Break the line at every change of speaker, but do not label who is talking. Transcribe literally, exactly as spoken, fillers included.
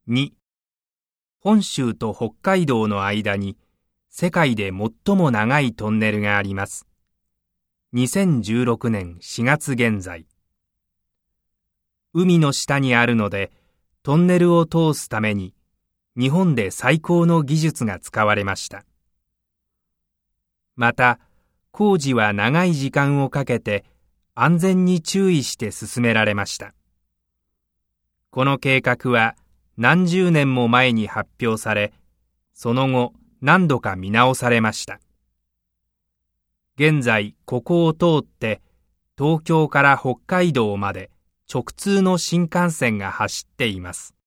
に、本州と北海道の間に世界で最も長いトンネルがあります。にせんじゅうろくねんしがつ現在。海の下にあるので、トンネルを通すために日本で最高の技術が使われました。また、工事は長い時間をかけて安全に注意して進められました。この計画は何十年も前に発表され、その後何度か見直されました。現在ここを通って東京から北海道まで直通の新幹線が走っています。